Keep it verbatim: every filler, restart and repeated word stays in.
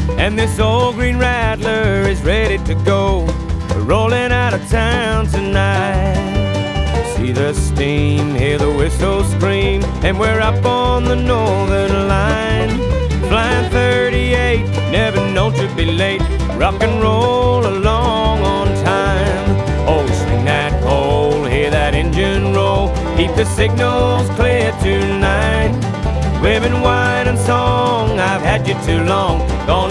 and this old green rattler is ready to go. We're rolling out of town tonight. See the steam, hear the whistle scream, and we're up on the northern line. Flying thirty-eight, never known to be late. Rock and roll along on time. Oh, swing that coal, hear that engine roll. Keep the signals clear tonight. Women, wine, and song, I've had you too long. Gonna